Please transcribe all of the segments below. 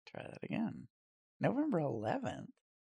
Try that again. November 11th.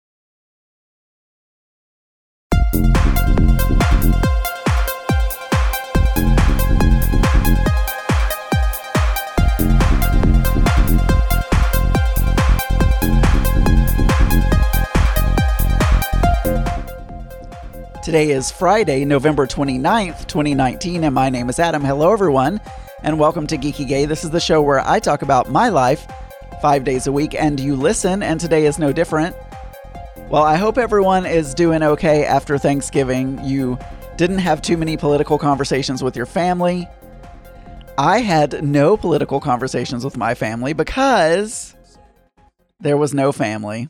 Today is Friday, November 29th, 2019, and my name is Adam. Hello, everyone, and welcome to Geeky Gay. This is the show where I talk about my life 5 days a week, and you listen, and today is no different. Well, I hope everyone is doing okay after Thanksgiving. You didn't have too many political conversations with your family. I had no political conversations with my family because there was no family.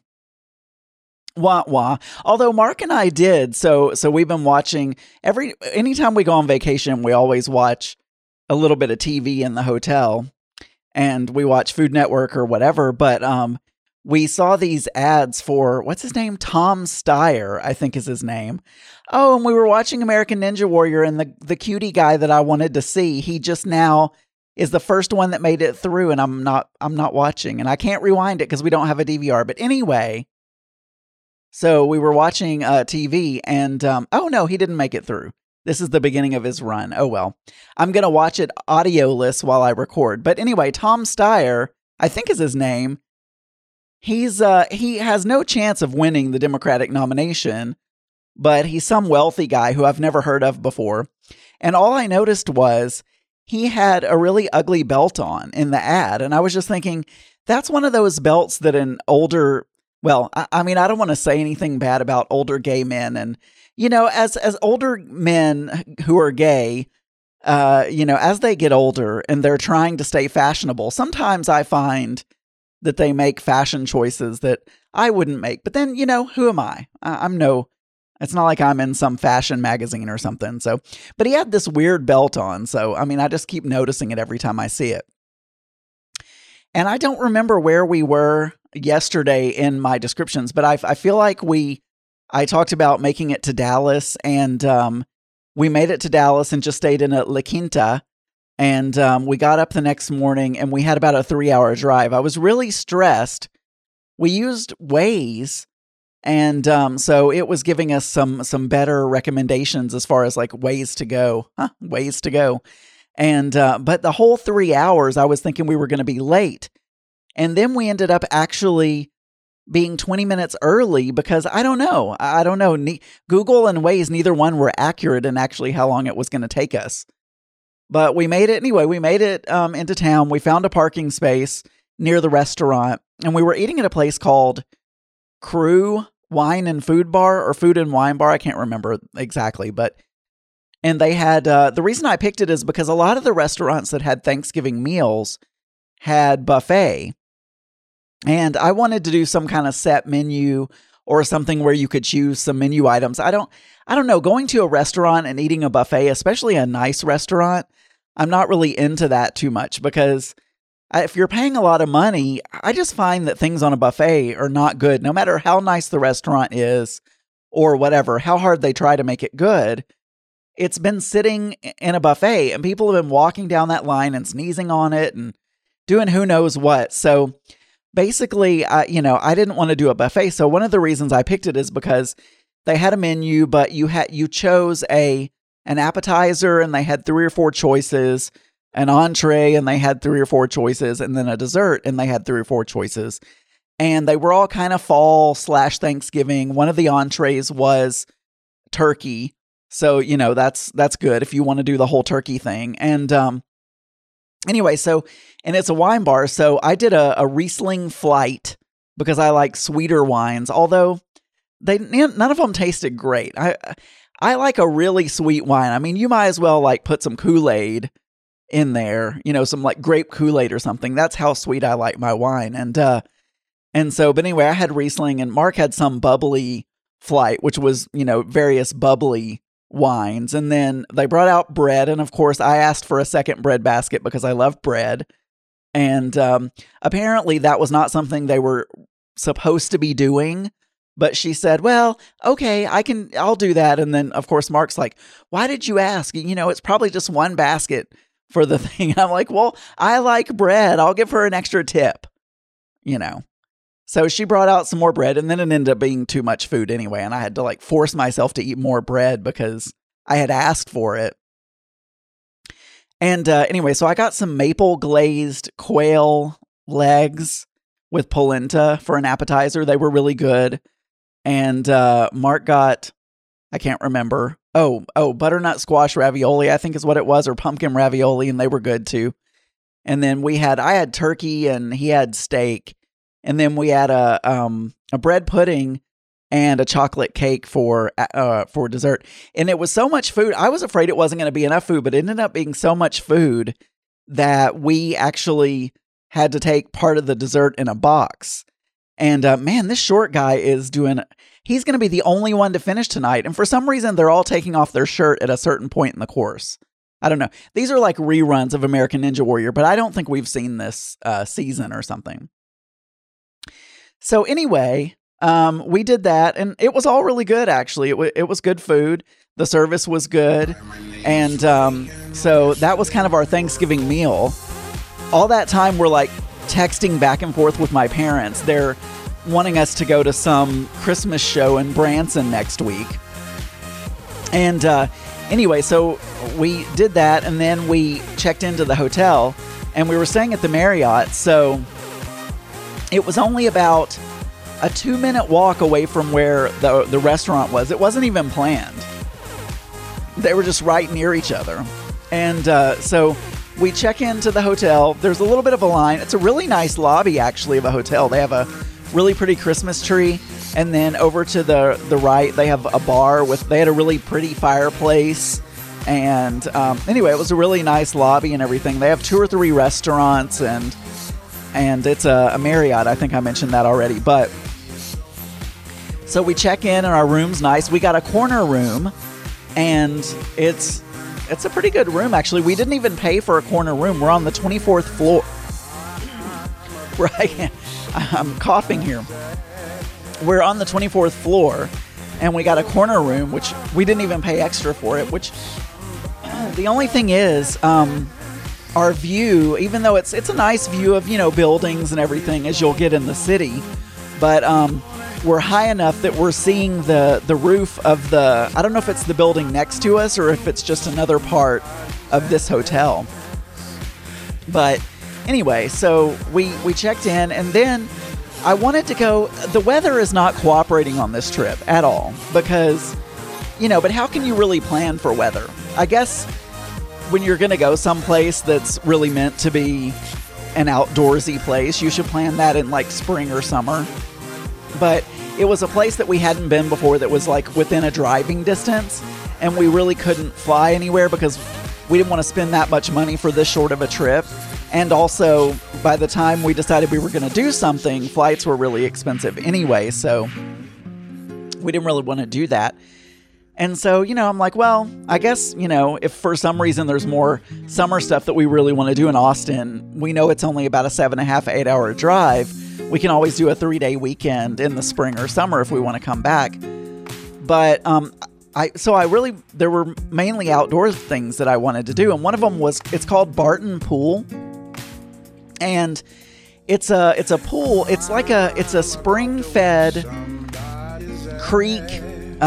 Wah wah. Although Mark and I did, so we've been watching anytime we go on vacation, we always watch a little bit of TV in the hotel, and we watch Food Network or whatever. But we saw these ads for what's his name, Tom Steyer, I think is his name. Oh, and we were watching American Ninja Warrior, and the cutie guy that I wanted to see, he just now is the first one that made it through, and I'm not watching, and I can't rewind it because we don't have a DVR. But anyway. So we were watching TV and, oh no, he didn't make it through. This is the beginning of his run. Oh well. I'm going to watch it audio-less while I record. But anyway, Tom Steyer, I think is his name. He has no chance of winning the Democratic nomination, but he's some wealthy guy who I've never heard of before. And all I noticed was he had a really ugly belt on in the ad. And I was just thinking, that's one of those belts that an older... Well, I mean, I don't want to say anything bad about older gay men. And, you know, as older men who are gay, as they get older and they're trying to stay fashionable, sometimes I find that they make fashion choices that I wouldn't make. But then, who am I? It's not like I'm in some fashion magazine or something. So, but he had this weird belt on. So, I mean, I just keep noticing it every time I see it. And I don't remember where we were yesterday in my descriptions, but I feel like I talked about making it to Dallas, and we made it to Dallas and just stayed in a La Quinta, and we got up the next morning and we had about a 3-hour drive. I was really stressed. We used Waze, and so it was giving us some better recommendations as far as like ways to go. Ways to go. And, but the whole 3 hours, I was thinking we were going to be late. And then we ended up actually being 20 minutes early because I don't know. Google and Waze, neither one were accurate in actually how long it was going to take us. But we made it anyway. We made it into town. We found a parking space near the restaurant, and we were eating at a place called Crew Wine and Food Bar or Food and Wine Bar. I can't remember exactly, but and they had, the reason I picked it is because a lot of the restaurants that had Thanksgiving meals had buffet. And I wanted to do some kind of set menu or something where you could choose some menu items. I don't know, going to a restaurant and eating a buffet, especially a nice restaurant, I'm not really into that too much because if you're paying a lot of money, I just find that things on a buffet are not good, no matter how nice the restaurant is or whatever, how hard they try to make it good. It's been sitting in a buffet and people have been walking down that line and sneezing on it and doing who knows what. So basically, I didn't want to do a buffet. So one of the reasons I picked it is because they had a menu, but you chose an appetizer and they had 3 or 4 choices, an entree and they had 3 or 4 choices, and then a dessert and they had 3 or 4 choices. And they were all kind of fall/Thanksgiving. One of the entrees was turkey. So, that's good if you want to do the whole turkey thing. And anyway, and it's a wine bar. So I did a Riesling Flight because I like sweeter wines, although none of them tasted great. I like a really sweet wine. I mean, you might as well like put some Kool-Aid in there, some like grape Kool-Aid or something. That's how sweet I like my wine. But anyway, I had Riesling and Mark had some bubbly Flight, which was, various bubbly wines. And then they brought out bread. And of course, I asked for a second bread basket because I love bread. And apparently that was not something they were supposed to be doing. But she said, well, okay, I'll do that. And then, of course, Mark's like, why did you ask? It's probably just one basket for the thing. I'm like, well, I like bread. I'll give her an extra tip. you know. So she brought out some more bread, and then it ended up being too much food anyway, and I had to like force myself to eat more bread because I had asked for it. And anyway, so I got some maple glazed quail legs with polenta for an appetizer. They were really good. And Mark got, I can't remember. Oh, butternut squash ravioli, I think is what it was, or pumpkin ravioli, and they were good too. And then I had turkey and he had steak. And then we had a bread pudding and a chocolate cake for dessert. And it was so much food. I was afraid it wasn't going to be enough food, but it ended up being so much food that we actually had to take part of the dessert in a box. And man, this short guy he's going to be the only one to finish tonight. And for some reason, they're all taking off their shirt at a certain point in the course. I don't know. These are like reruns of American Ninja Warrior, but I don't think we've seen this season or something. So anyway, we did that, and it was all really good, actually. It was good food. The service was good. And so that was kind of our Thanksgiving meal. All that time, we're like texting back and forth with my parents. They're wanting us to go to some Christmas show in Branson next week. And anyway, so we did that, and then we checked into the hotel, and we were staying at the Marriott. So it was only about a 2-minute walk away from where the restaurant was. It wasn't even planned. They were just right near each other. And so we check into the hotel. There's a little bit of a line. It's a really nice lobby, actually, of a hotel. They have a really pretty Christmas tree. And then over to the right, they have a bar they had a really pretty fireplace. And anyway, it was a really nice lobby and everything. They have 2 or 3 restaurants, and it's a Marriott. I think I mentioned that already. But so we check in, and our room's nice. We got a corner room, and it's a pretty good room, actually. We didn't even pay for a corner room. We're on the 24th floor. Right? I'm coughing here. We're on the 24th floor, and we got a corner room, which we didn't even pay extra for it, which the only thing is, our view, even though it's a nice view of, buildings and everything as you'll get in the city, but we're high enough that we're seeing the roof of I don't know if it's the building next to us or if it's just another part of this hotel. But anyway, so we checked in, and then I wanted to go. The weather is not cooperating on this trip at all because, but how can you really plan for weather? I guess when you're going to go someplace that's really meant to be an outdoorsy place, you should plan that in like spring or summer. But it was a place that we hadn't been before that was like within a driving distance, and we really couldn't fly anywhere because we didn't want to spend that much money for this short of a trip. And also, by the time we decided we were going to do something, flights were really expensive anyway, so we didn't really want to do that. And so, I'm like, well, I guess, if for some reason there's more summer stuff that we really want to do in Austin, we know it's only about a 7.5, 8 hour drive. We can always do a 3-day weekend in the spring or summer if we want to come back. But there were mainly outdoor things that I wanted to do. And one of them it's called Barton Pool. And it's a pool. It's a spring-fed creek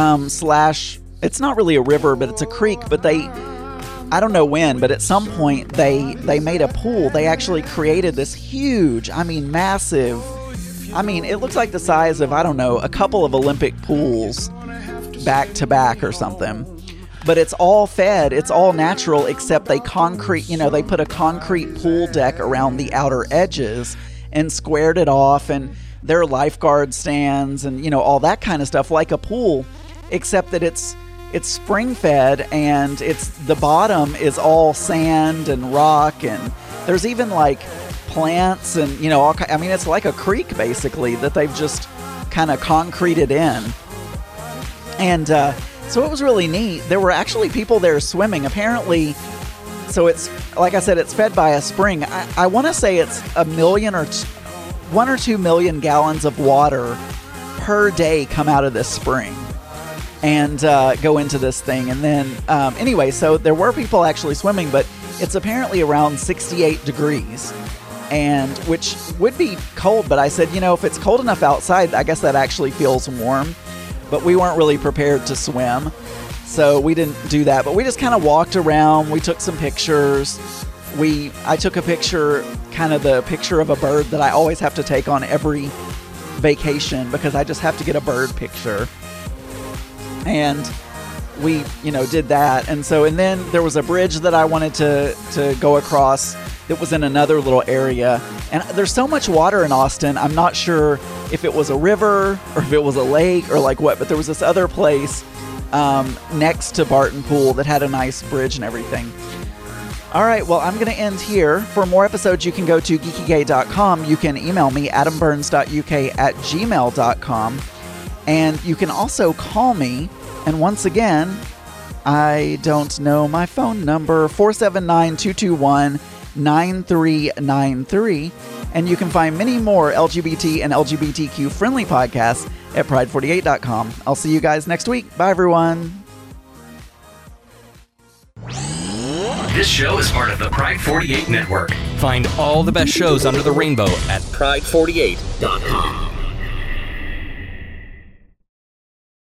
it's not really a river, but it's a creek. But I don't know when, but at some point they made a pool. They actually created this huge, massive. It looks like the size of, I don't know, a couple of Olympic pools back to back or something. But it's all fed, it's all natural, except they put a concrete pool deck around the outer edges and squared it off, and there are lifeguard stands and, all that kind of stuff like a pool, except that it's spring fed, and the bottom is all sand and rock, and there's even like plants and, it's like a creek basically that they've just kind of concreted in. And so it was really neat. There were actually people there swimming. Apparently, so it's, like I said, it's fed by a spring. I want to say it's 1 or 2 million gallons of water per day come out of this spring and go into this thing. And then, anyway, so there were people actually swimming, but it's apparently around 68 degrees. and which would be cold, but I said, if it's cold enough outside, I guess that actually feels warm. But we weren't really prepared to swim, so we didn't do that. But we just kind of walked around. We took some pictures. I took a picture, kind of the picture of a bird that I always have to take on every vacation because I just have to get a bird picture. And we, did that. And then there was a bridge that I wanted to go across that was in another little area. And there's so much water in Austin, I'm not sure if it was a river or if it was a lake or like what, but there was this other place next to Barton Pool that had a nice bridge and everything. All right, well, I'm going to end here. For more episodes, you can go to geekygay.com. You can email me, adamburns.uk@gmail.com. And you can also call me. And once again, I don't know my phone number, 479-221-9393. And you can find many more LGBT and LGBTQ friendly podcasts at pride48.com. I'll see you guys next week. Bye, everyone. This show is part of the Pride 48 network. Find all the best shows under the rainbow at pride48.com.